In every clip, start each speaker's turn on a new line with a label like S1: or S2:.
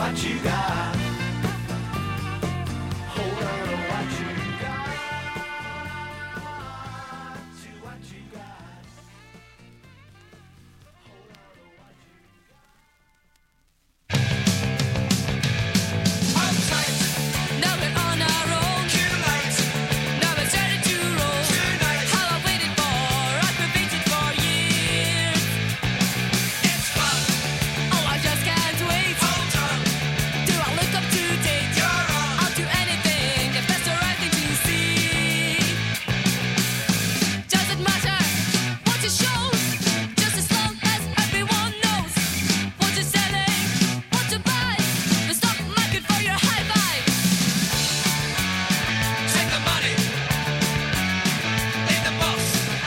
S1: what you got. Hold on to what you got. To what you got. Hold on to what you got. Hold tight.
S2: Now we're on our own.
S1: Tonight.
S2: Now we're starting to roll.
S1: Tonight.
S2: How I waited for, I've been waiting for years.
S1: It's fun.
S2: Oh, I just can't wait.
S1: Hold on.
S2: Do I look up to date?
S1: You're on.
S2: I'll do anything if that's the right thing to see. Doesn't matter what you show, just as long as everyone knows what you're selling, what to buy. The stock market for your high five.
S1: Take the money. Leave the box.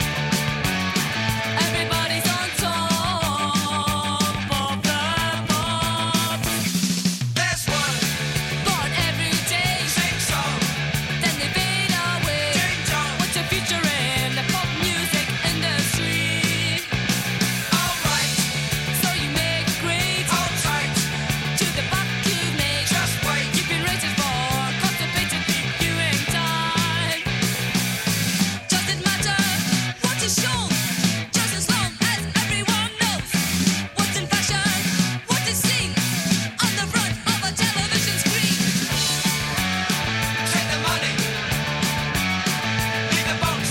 S2: Everybody's on top of the pops.
S1: There's one.
S2: Born every day,
S1: Sing song.
S2: then they fade away.
S1: Ding dong.
S2: What's your future in the pop music industry?
S1: Alright.
S2: So you make it great
S1: Hold tight.
S2: to the buck you make.
S1: Just wait.
S2: You've been racing for constipated viewing time. Doesn't matter what you show, just as long as everyone knows what's in fashion, what is seen on the front of a television screen.
S1: Take the money. Leave the box.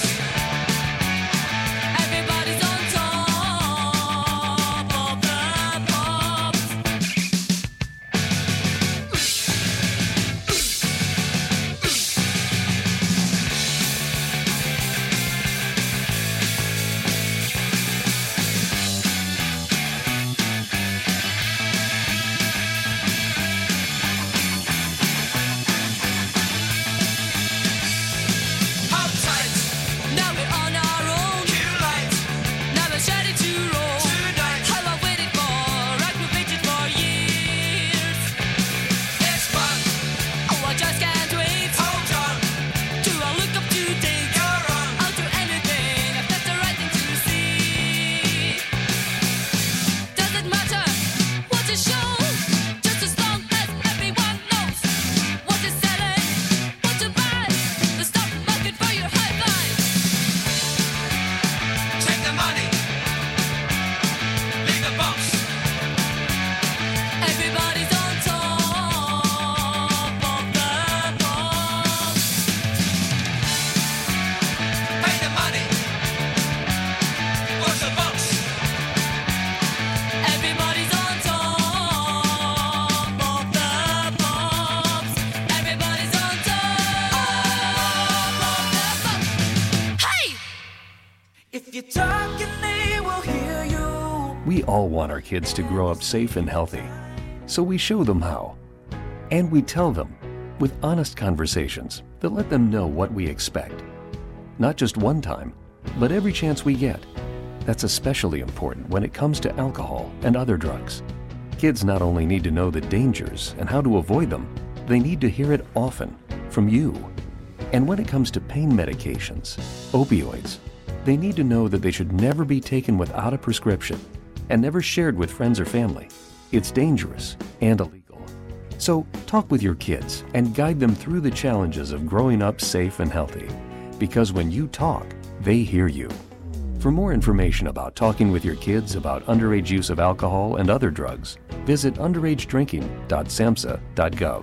S2: Everybody's on top of the pops.
S1: Hold tight.
S2: Now we're on our own.
S1: Cue light.
S2: Now we're ready to roll.
S1: Tonight.
S2: How I waited for, I've been waiting for years.
S1: It's fun.
S2: Oh, I just can't wait.
S1: Hold on.
S2: Do I look up to date?
S1: You're on.
S2: I'll do anything if that's the right thing to see. Doesn't matter what you show, just as long as everyone knows what is selling, what to buy. The stock market for your high five.
S1: Take the money. Leave the box.
S2: Everybody's on top of the pops.
S1: Pay the money. Watch the box.
S2: Everybody's on top of the pops. Everybody's on top of the pops. Hey!
S1: If you're talking, they will hear you.
S3: We all want our kids to grow up safe and healthy, so we show them how. And we tell them with honest conversations that let them know what we expect. Not just one time, but every chance we get. That's especially important when it comes to alcohol and other drugs. Kids not only need to know the dangers and how to avoid them, they need to hear it often from you. And when it comes to pain medications, opioids, they need to know that they should never be taken without a prescription and never shared with friends or family. It's dangerous and illegal. So talk with your kids and guide them through the challenges of growing up safe and healthy. Because when you talk, they hear you. For more information about talking with your kids about underage use of alcohol and other drugs, visit underagedrinking.samhsa.gov.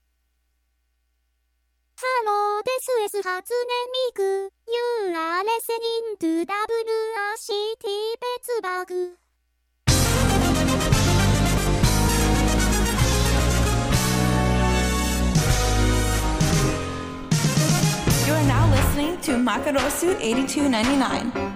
S4: ハローです。S 初音ミク。You are listening to WRCT ベツバグ。
S5: You are now listening to Makarosu 8299.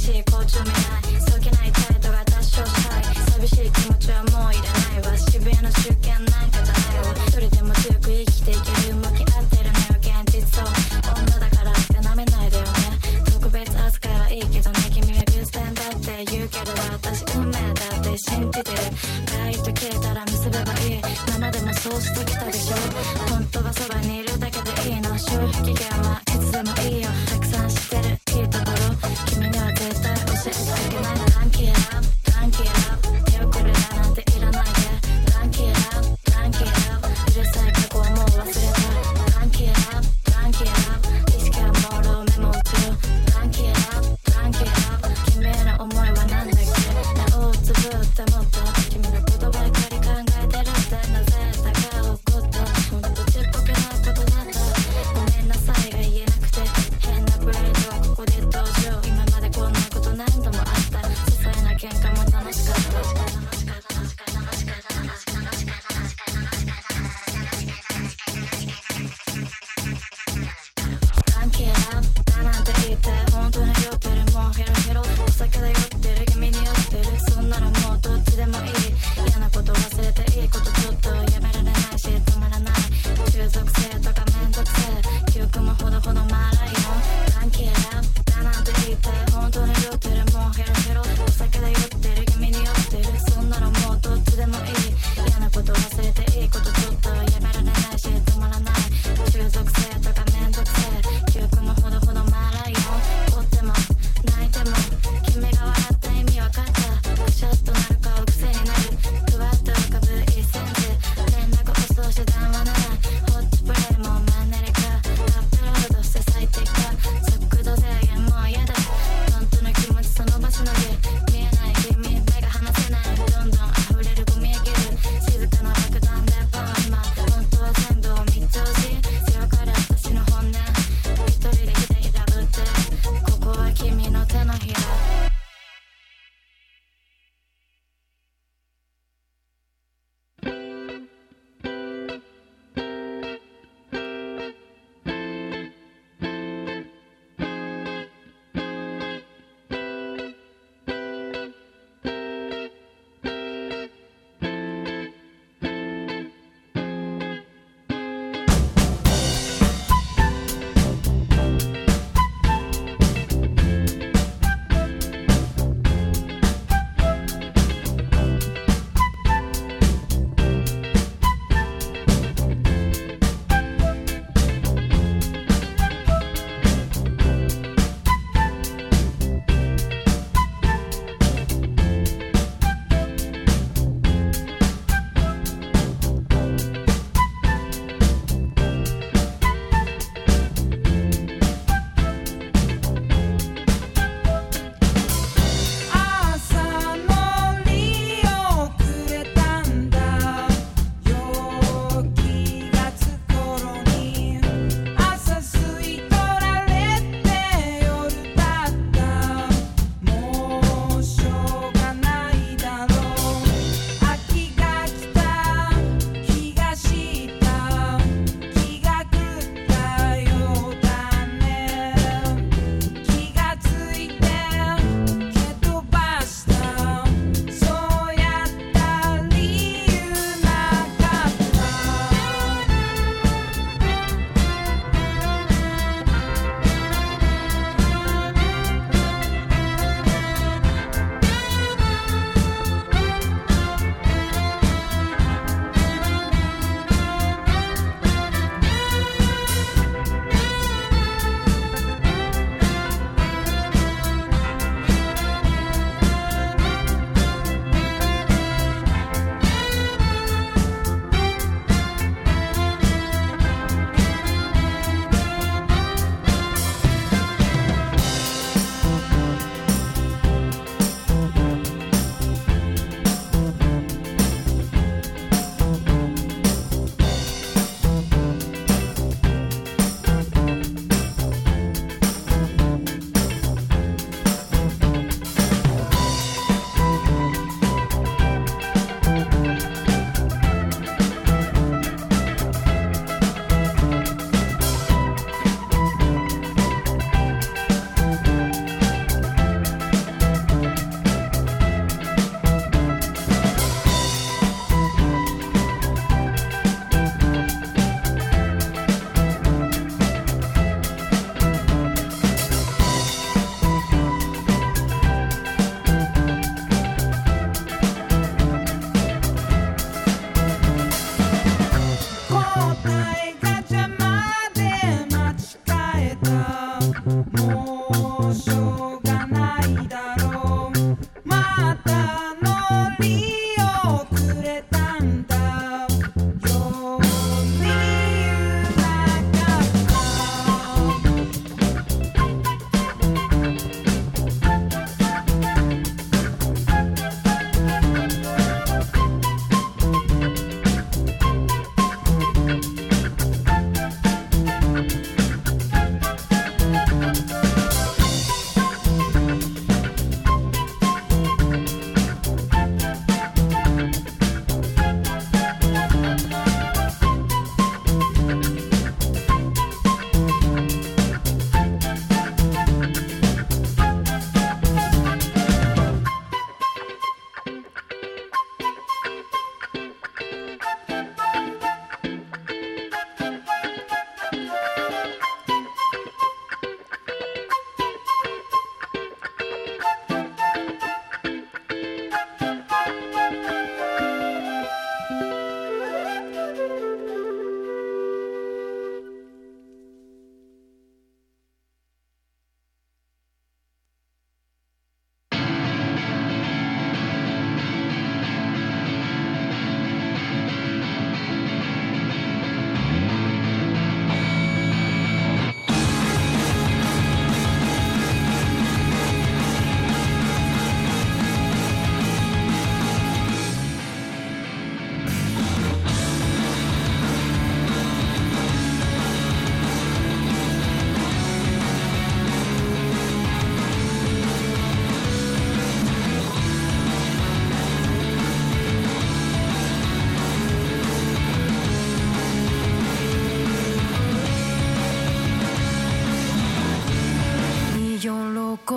S6: しい好調見ないそげない態度が多少したい寂しい気持ちはもういらないわ渋谷の集権なんかじゃないわ一人でも強く生きていける向き合ってるのよ現実を女だからって舐めないでよね特別扱いはいいけどね君は優先だって言うけれど私運命だって信じてるライト消えたら結べばいい7でもそうしてきたでしょ本当はそばにいるだけでいいの消費期限はいつでもいいよたくさん知ってるいいところ君には絶対教えてあげないランキーラブランキーラブ手遅れだなんていらないでランキーラブランキーラブうるさい過去はもう忘れたランキーラブランキーラブ意識は朦朧メモを打つよランキーラブランキーラブ君への思いはなんだっけ目をつぶってもっと君のことばかり考えてるってなぜだか怒ったほんとちっぽけなことだったごめんなさいが言えなくて変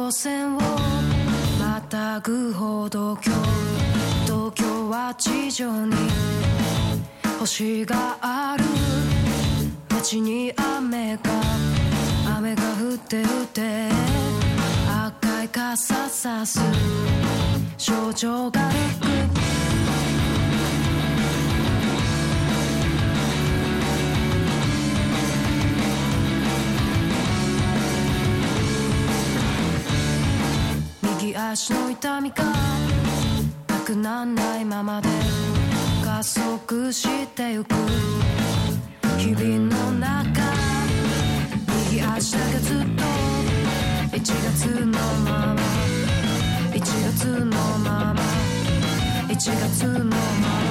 S7: 路線をまたぐほど東京は地上に星がある街に雨が降って降って赤い傘さす少女が行く右足の痛みがなくなんないままで加速してゆく日々の中右足だけずっと1月のまま1月のまま1月のまま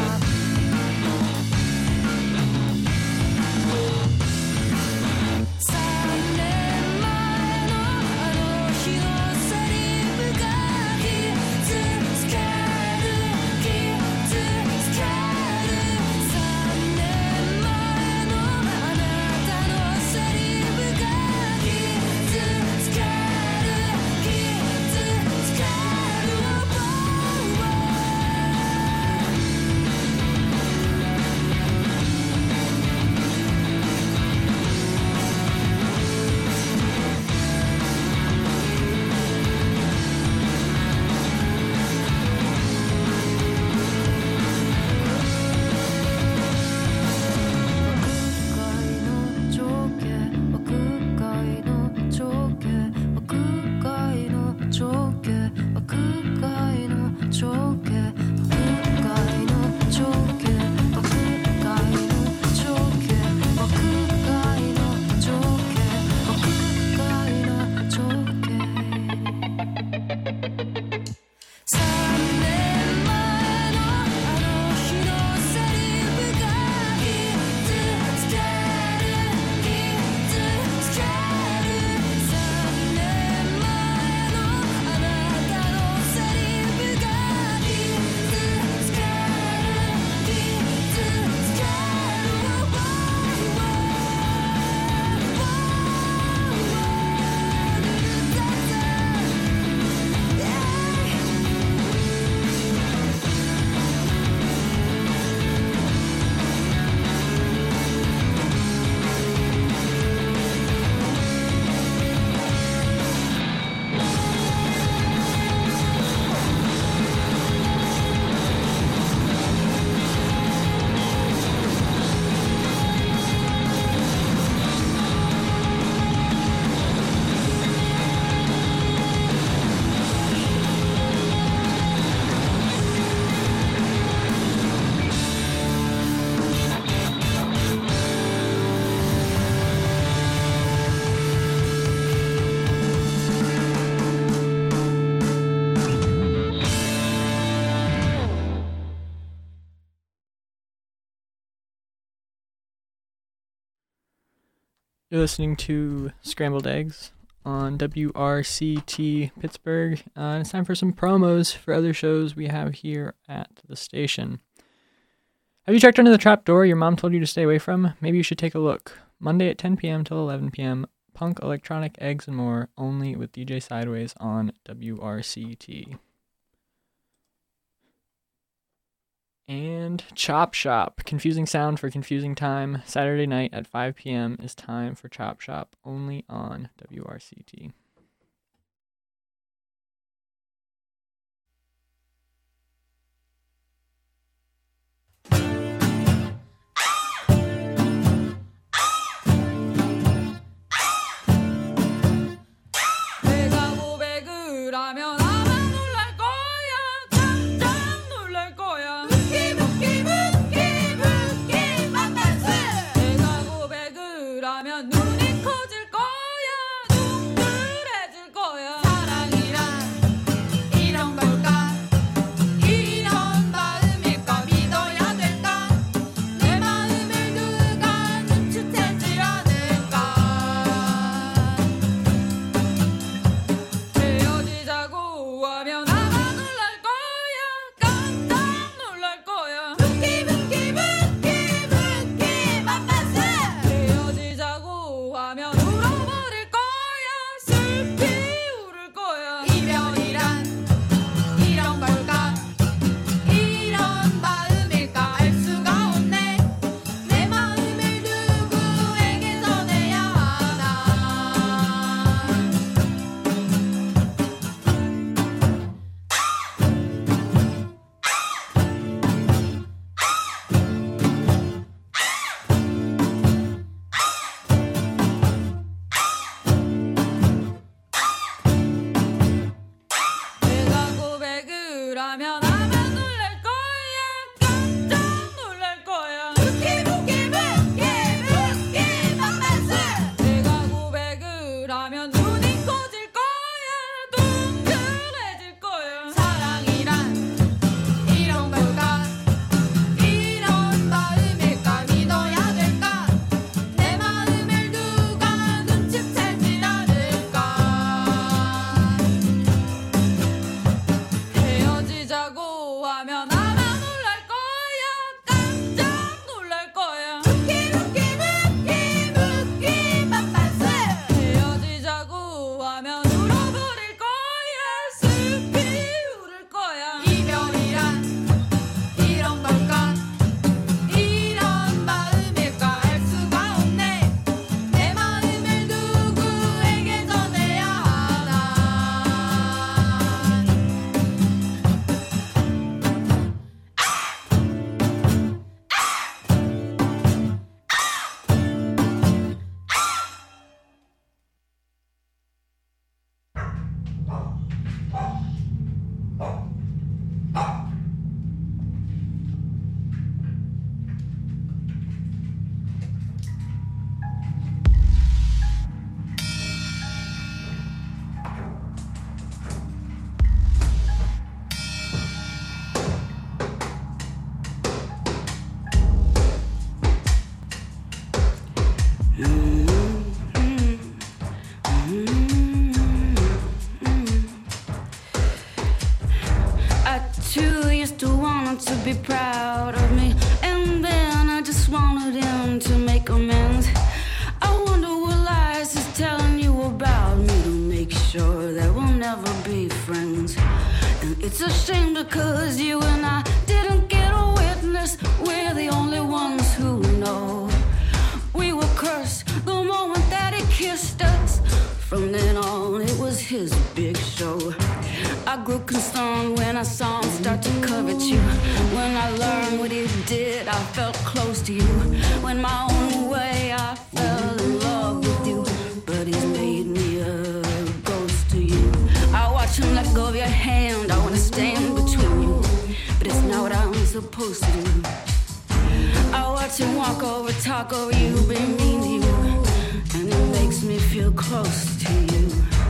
S8: You're listening to Scrambled Eggs on WRCT Pittsburgh, and it's time for some promos for other shows we have here at the station. Have you checked under the trap door your mom told you to stay away from? Maybe you should take a look. Monday at 10 p.m. till 11 p.m., punk, electronic, eggs, and more, only with DJ Sideways on WRCT. And Chop Shop, confusing sound for confusing time. Saturday night at 5 p.m. is time for Chop Shop, only on WRCT.
S2: 눈이 커질 거야 눈물을 베그라면 아마 놀랄 거야 깜짝 놀랄 거야 부키 부키 부키 부키 맘마스 내가 고백을 하면 눈이 커질 거야 둥글해질 거야 사랑이란 이런 걸까 이런 마음일까 믿어야 될까 내 마음을 누가 눈치채진 않을까 헤어지자고 하면 아마 놀랄 거야 깜짝 놀랄 거야 부키 부키 부키 부키 맘마스 헤어지자고 하면 울어버릴 거야 슬피 울을 거야 이별이란 이런 걸까 이런 마음일까 알 수가 없네 내 마음을 누구에게 전해야 하나 I too used to want him to be proud of me, and then I just wanted him to make amends. I wonder what lies he's telling you about me to make sure that we'll never be friends. And it's a shame because you and I didn't get a witness. We're the only ones who know. We were cursed the moment that he kissed us. From then on, it was his big show. I grew concerned when I saw him start to covet you. When I learned what he did, I felt close to you. When my own way, I fell in love with you. But he's made me a ghost to you. I watch him let go of your hand. I wanna stand between you, but it's not what I'm supposed to do. I watch him walk over, talk over you, be mean to you, and it makes me feel close to you.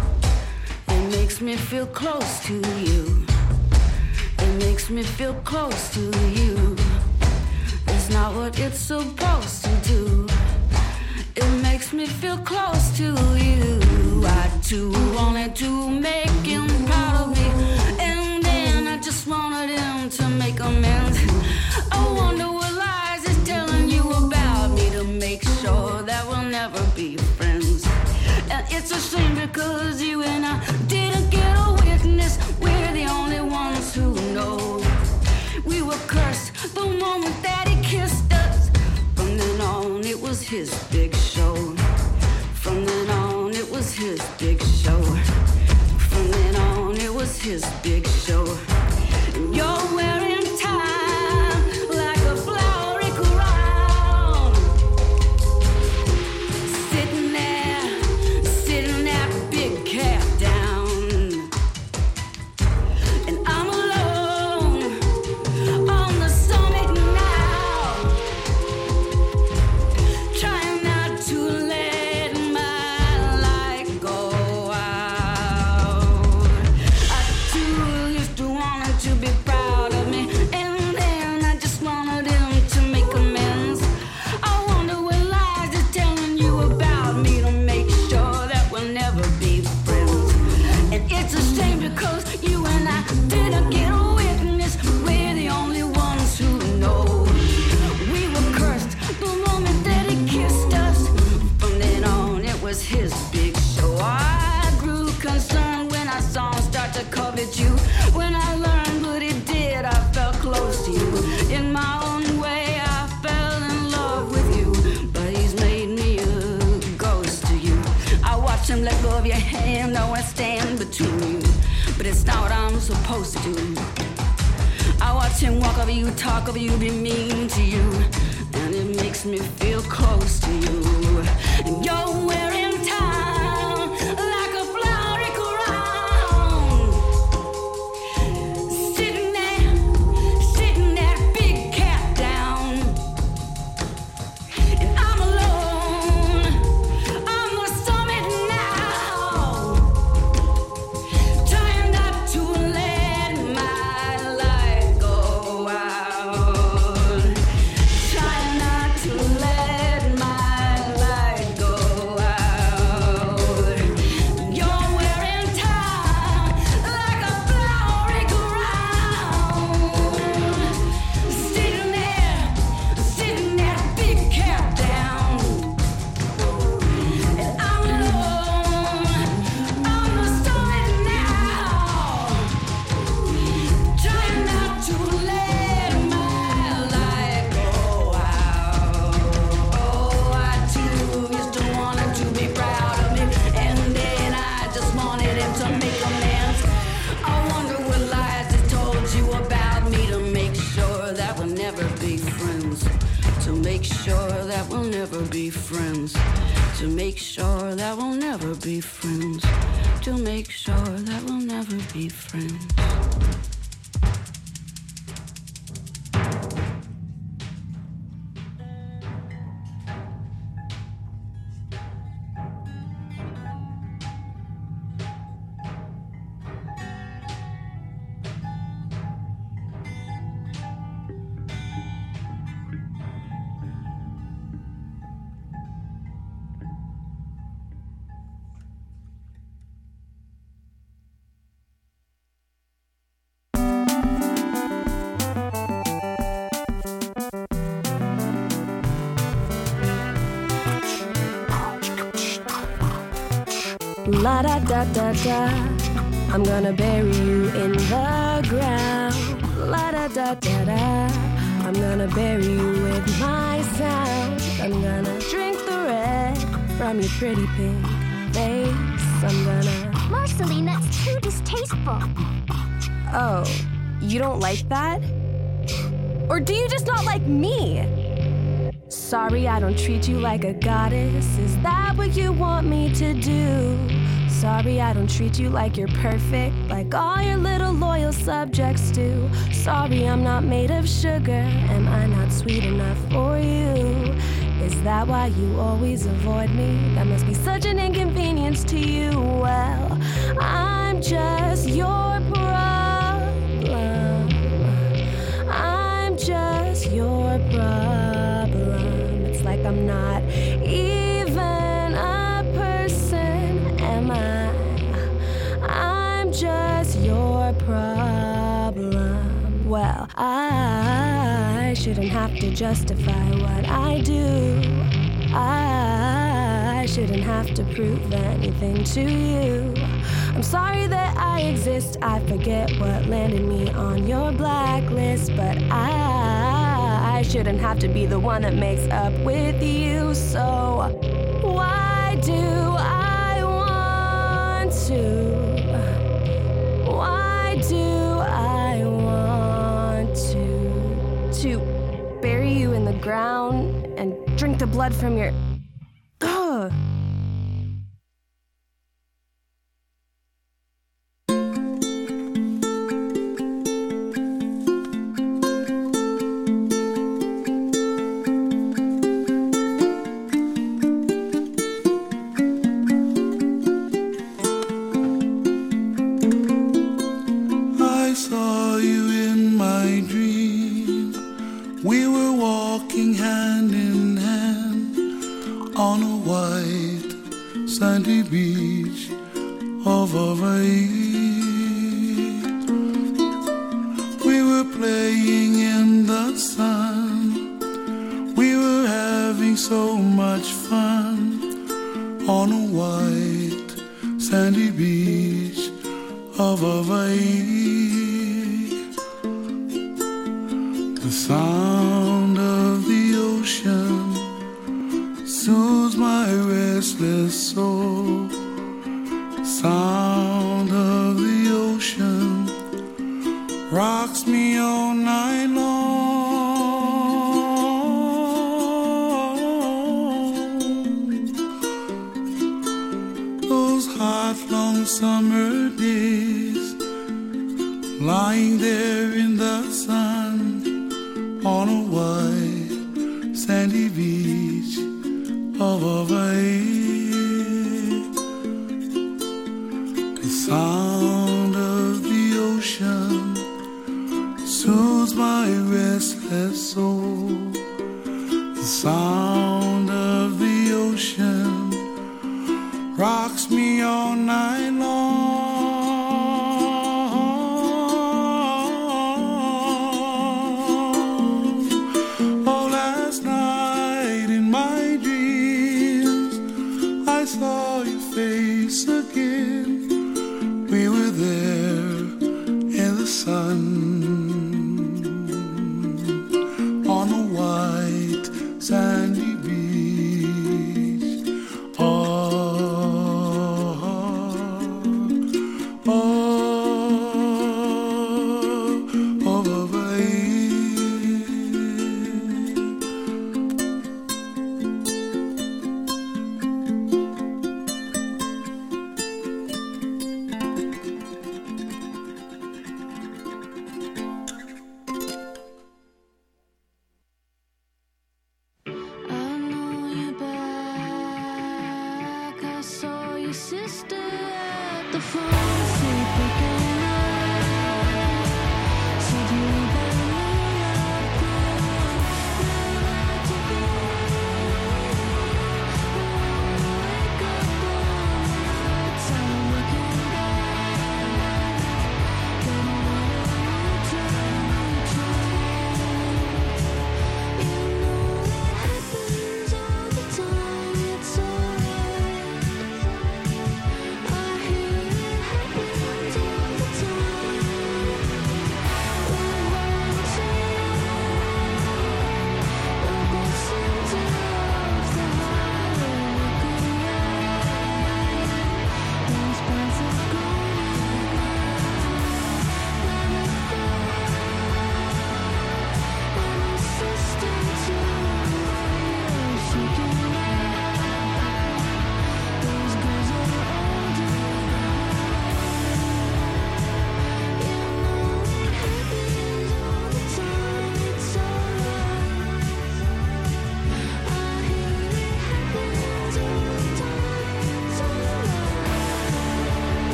S2: It makes me feel close to you. It makes me feel close to you. It's not what it's supposed to do. It makes me feel close to you. I too wanted to make him proud of me, and then I just wanted him to make amends. I wonder what lies he's telling you about me to make sure that we'll never be friends. And it's a shame because you and I didn't get a witness. We're the only ones who know. We were cursed the moment that he kissed us. From then on, it was his big show. From then on, it was his big show. From then on, it was his big show. And you're wearing time like a flowery crown. Sitting that big cat down. And I'm alone on the summit now, trying not to let my light go out. I too used to want him to be proud of me, and then I just wanted him to make amends. I wonder what lies he's telling you about me to make sure that we'll never be friends. And it's a shame because you and I didn't get a witness. We're the only ones who know. We were cursed the moment that he kissed us. From then on, it was his big show. I grew concerned when I saw him start to covet you. When I learned what he did, I felt close to you. In my own way, I fell in love with you. But he's made me a ghost to you. I watch him let go of your hand. I want to stand between you, but it's not what I'm supposed to do. I watch him walk over you, talk over you, be mean to you, and it makes me feel close to you. And you're wearing time like a flowery crown. Sitting
S9: be friends. To make sure that we'll never be friends. To make sure that we'll never be friends.
S10: La da da da da, I'm gonna bury you in the ground. La da da da da, I'm gonna bury you with my sound. I'm gonna drink the red from your pretty pink face. I'm gonna...
S4: Marceline, that's too distasteful.
S10: Oh, you don't like that? Or do you just not like me? Sorry, I don't treat you like a goddess. Is that what you want me to do? Sorry, I don't treat you like you're perfect, like all your little loyal subjects do. Sorry, I'm not made of sugar. Am I not sweet enough for you? Is that why you always avoid me? That must be such an inconvenience to you. Well, I'm just your problem. I'm just your problem. It's like I'm not even a person, am I? I'm just your problem. Well, I shouldn't have to justify what I do. I shouldn't have to prove anything to you. I'm sorry that I exist. I forget what landed me on your blacklist, but I shouldn't have to be the one that makes up with you. So why do I want to? Why do I want to bury you in the ground and drink the blood from your... Ugh.
S11: I saw you in my dream. We were walking hand in hand on a white sandy beach of Hawaii. We were playing in the sun. We were having so much fun on a white sandy beach of Hawaii. The sound of the ocean soothes my restless soul. Sound of the ocean rocks me all night long. Those hot, long summer days, lying there in the sun on a white sandy beach of Hawaii. The sound of the ocean soothes my restless soul. The sound of the ocean rocks me all night long. Oh, last night in my dreams I saw your face again. We were there in the sun on a white sandy beach. Hawaii.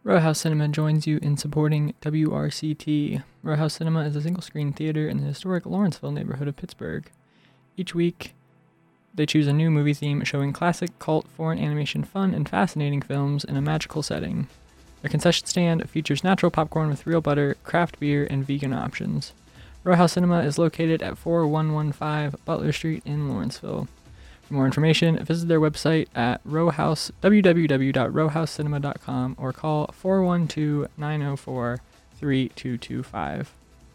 S8: Row House Cinema joins you in supporting WRCT. Row House Cinema is a single-screen theater in the historic Lawrenceville neighborhood of Pittsburgh. Each week, they choose a new movie theme showing classic, cult, foreign animation fun, and fascinating films in a magical setting. Their concession stand features natural popcorn with real butter, craft beer, and vegan options. Row House Cinema is located at 4115 Butler Street in Lawrenceville. For more information, visit their website at www.rowhousecinema.com or call 412-904-3225.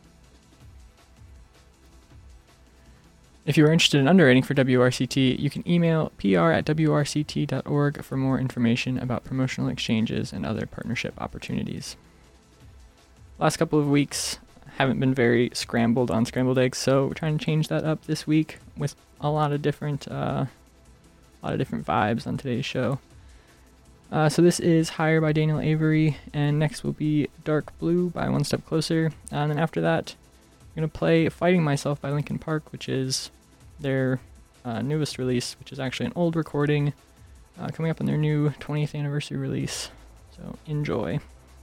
S8: If you are interested in underwriting for WRCT, you can email pr@wrct.org for more information about promotional exchanges and other partnership opportunities. Last couple of weeks haven't been very scrambled on scrambled eggs, so we're trying to change that up this week with a lot of different vibes on today's show. So this is Higher by Daniel Avery, and next will be Dark Blue by One Step Closer. And then after that, I'm going to play Fighting Myself by Linkin Park, which is their newest release, which is actually an old recording coming up on their new 20th anniversary release. So enjoy.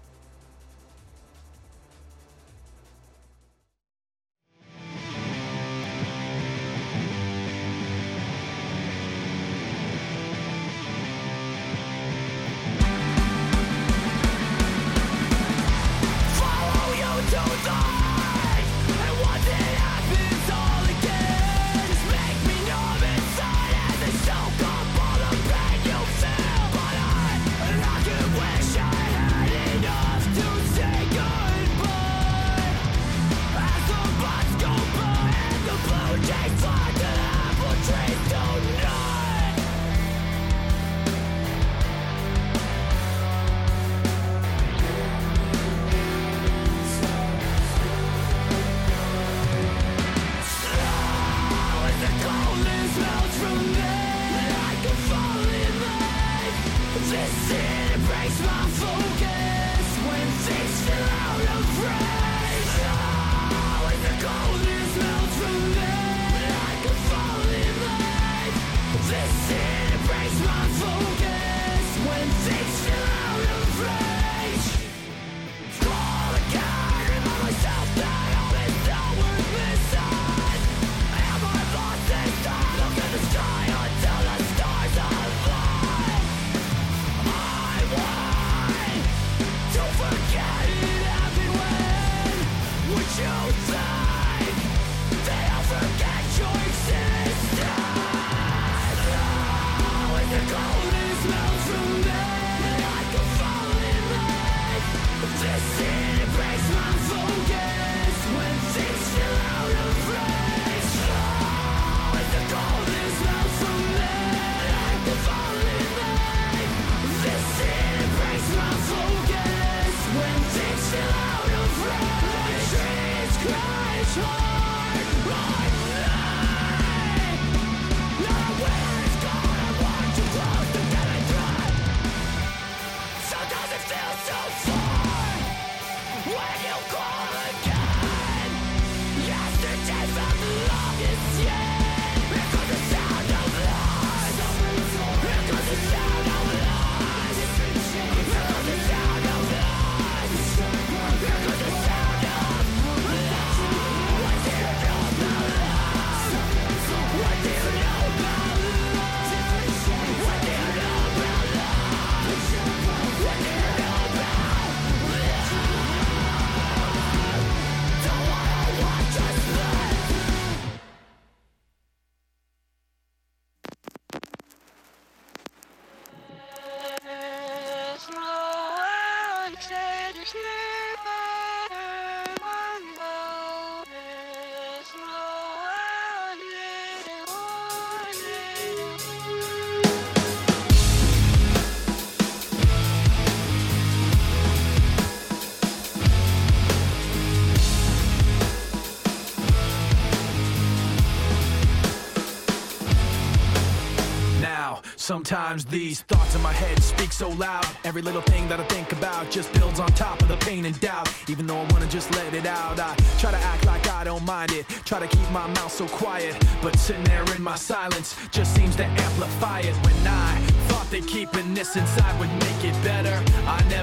S12: Sometimes these thoughts in my head speak so loud. Every little thing that I think about just builds on top of the pain and doubt. Even though I wanna just let it out, I try to act like I don't mind it. Try to keep my mouth so quiet, but sitting there in my silence just seems to amplify it. When I thought that keeping this inside would make it better, I never thought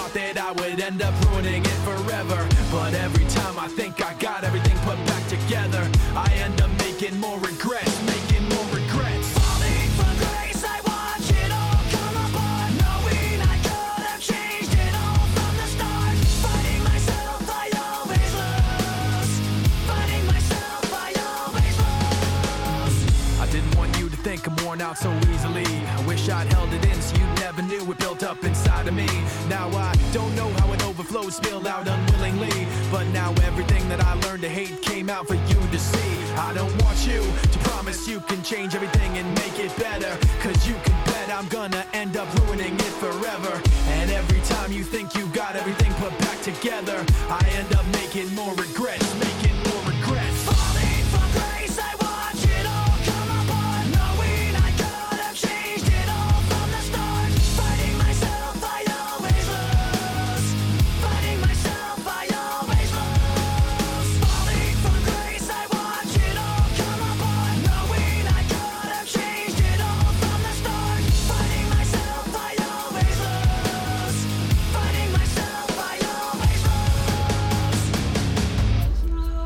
S12: thought that I would end up ruining it forever. But every time I think I got everything put back together, I end up making more regrets, making more regrets. Falling from grace, I watch it all come apart, knowing I could have changed it all from the start. Fighting myself, I always lose. Fighting myself, I always lose. I didn't want you to think I'm worn out so easily. I wish I'd held it in so you never knew it built up inside of me. Now I don't know how it overflowed, spilled out unwillingly. But now everything that I learned to hate came out for you to see. I don't want you to promise you can change everything and make it better, cause you can bet I'm gonna end up ruining it forever. And every time you think you got everything put back together, I end up making more regrets, making more regrets. Falling from grace, I watch it all come apart, knowing I could have changed it all from the start. Fighting myself, I always lose. Fighting myself, I always lose. Falling from grace, I watch it all come apart, knowing I could have changed it all from the start. Fighting myself, I always lose. Fighting myself, I always lose.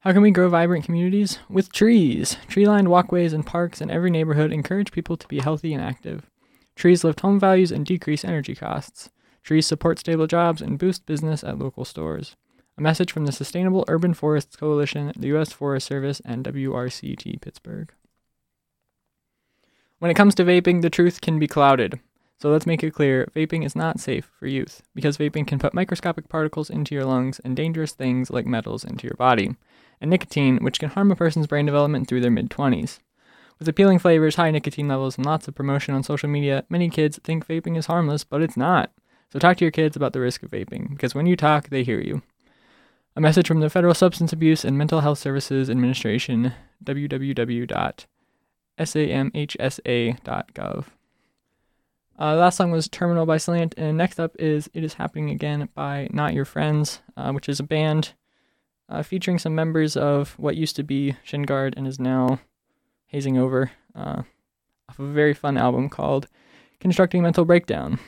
S8: How can we grow vibrant communities? With trees. Tree-lined walkways and parks in every neighborhood encourage people to be healthy and active. Trees lift home values and decrease energy costs. Trees support stable jobs and boost business at local stores. A message from the Sustainable Urban Forests Coalition, the U.S. Forest Service, and WRCT Pittsburgh. When it comes to vaping, the truth can be clouded. So let's make it clear, vaping is not safe for youth, because vaping can put microscopic particles into your lungs and dangerous things like metals into your body, and nicotine, which can harm a person's brain development through their mid-20s. With appealing flavors, high nicotine levels, and lots of promotion on social media, many kids think vaping is harmless, but it's not. So talk to your kids about the risk of vaping, because when you talk, they hear you. A message from the Federal Substance Abuse and Mental Health Services Administration, www.samhsa.gov. The last song was Terminal by Slant, and next up is It Is Happening Again by Not Your Friends, which is a band featuring some members of what used to be Shin Guard and is now Hazing Over, off of a very fun album called Constructing Mental Breakdown.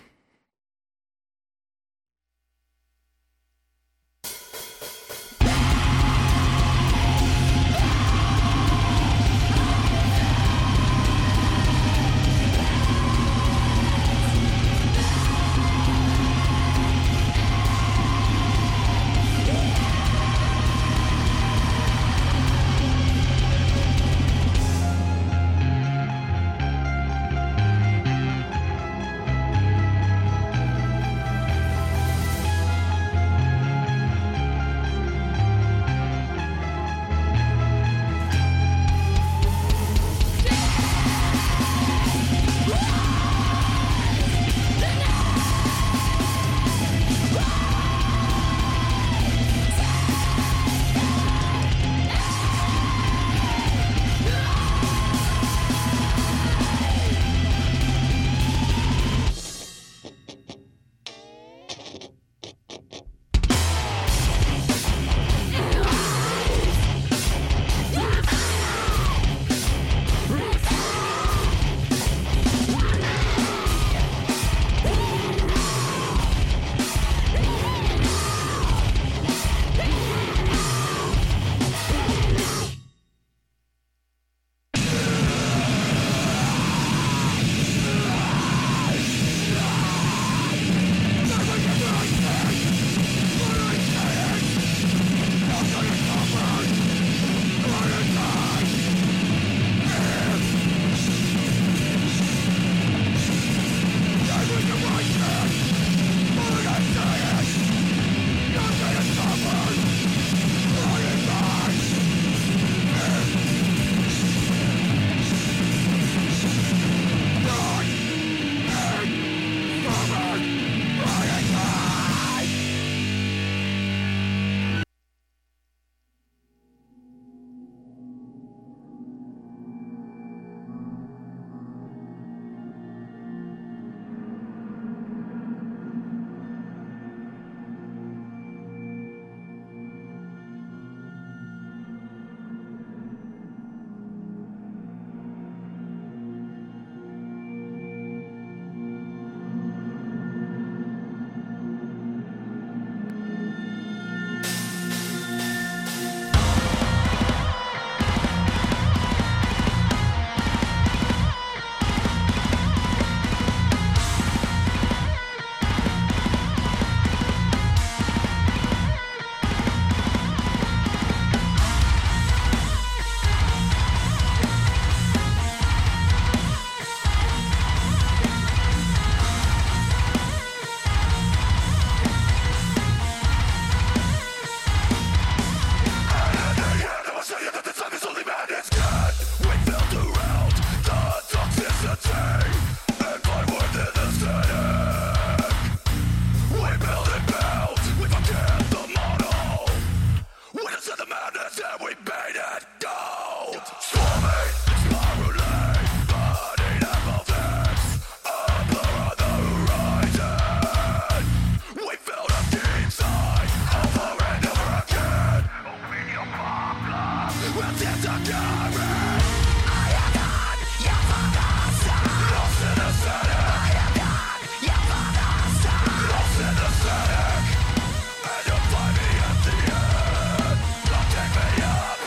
S1: And you'll find me at the end. Don't take me up.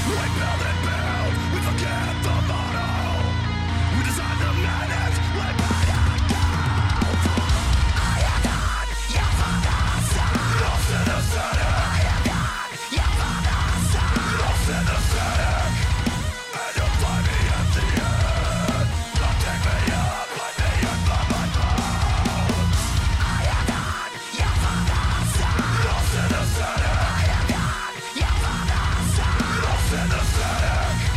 S13: Lost in the static.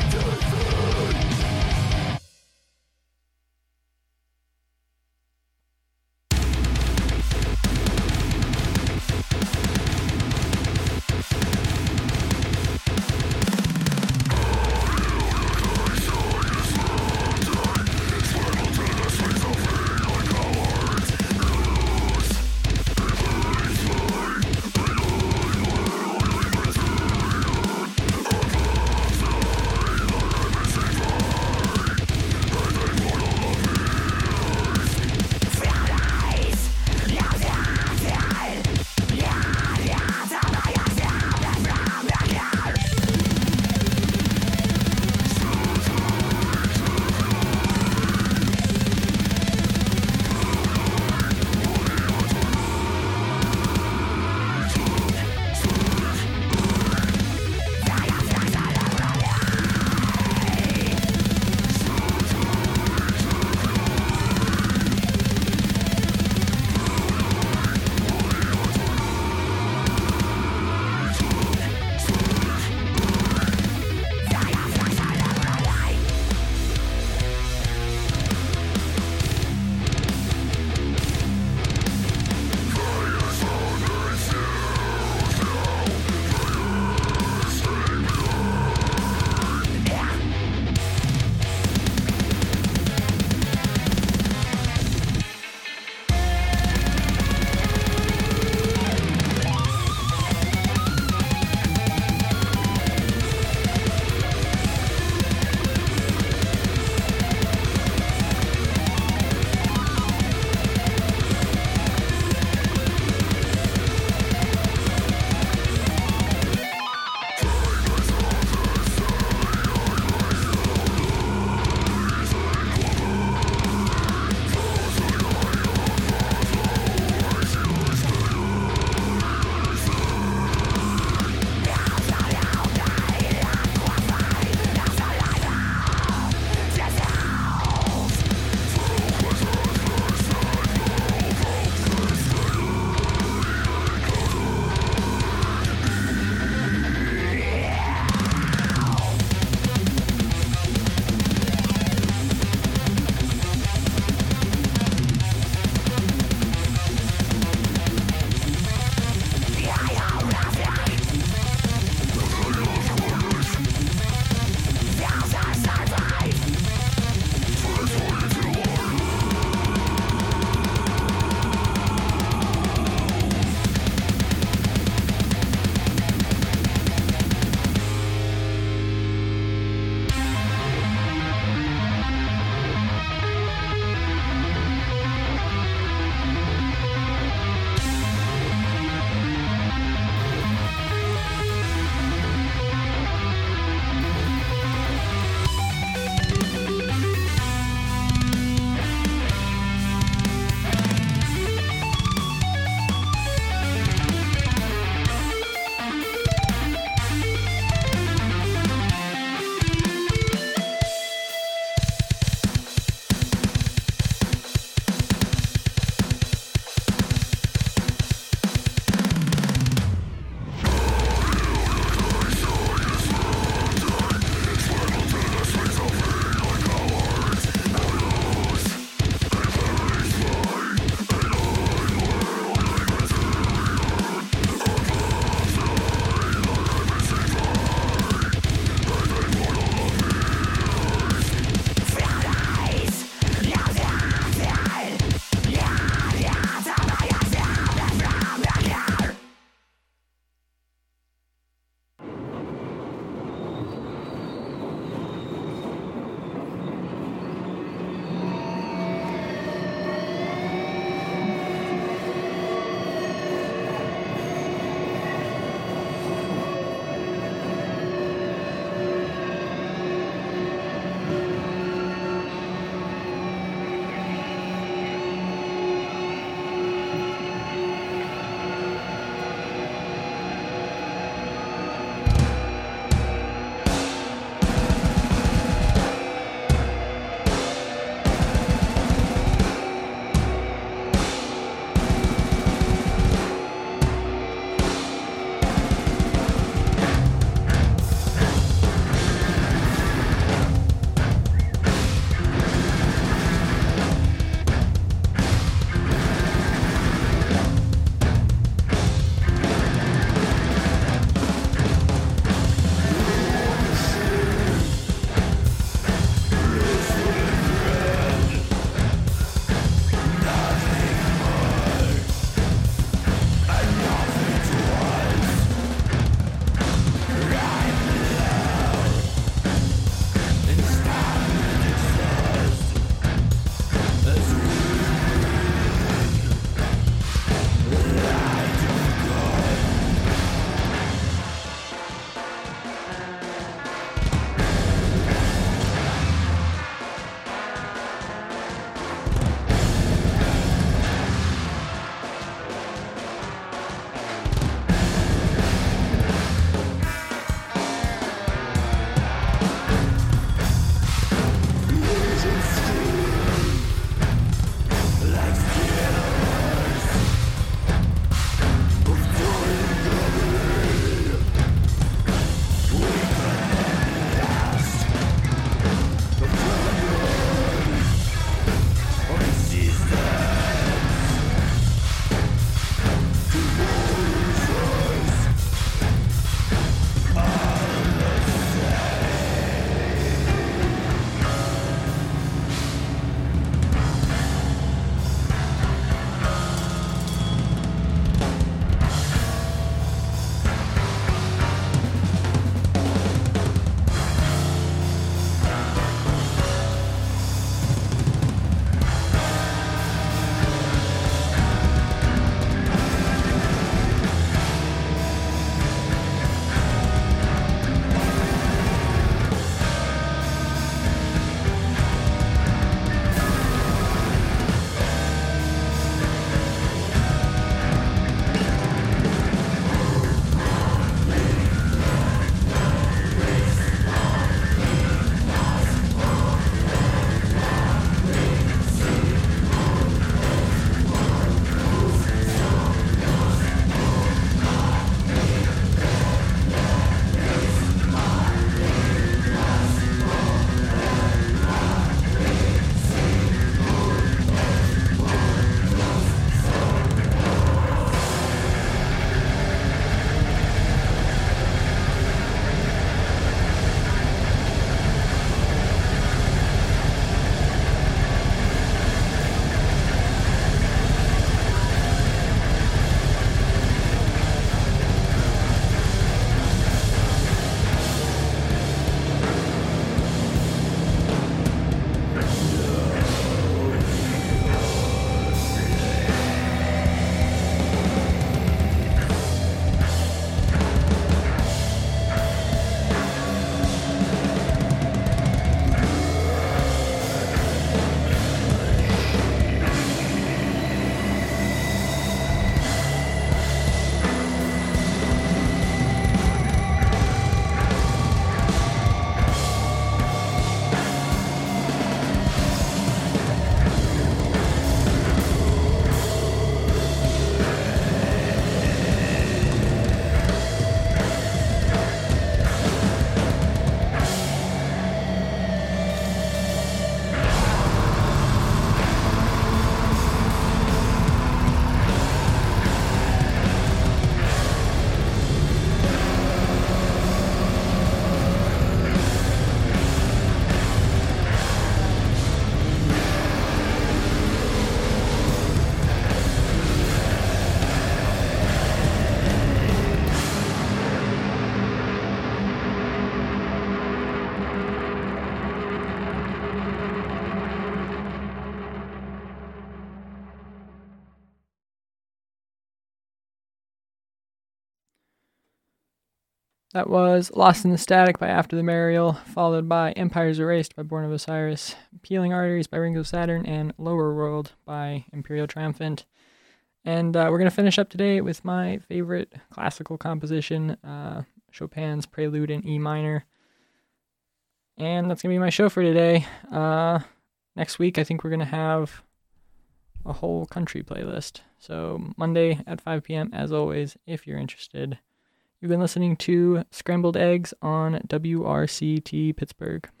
S8: That was Lost in the Static by After the Burial, followed by Empires Erased by Born of Osiris, Peeling Arteries by Ringo Saturn, and Lower World by Imperial Triumphant. And we're going to finish up today with my favorite classical composition, Chopin's Prelude in E minor. And that's going to be my show for today. Next week, I think we're going to have a whole country playlist. So Monday at 5 p.m., as always, if you're interested. You've been listening to Scrambled Eggs on WRCT Pittsburgh.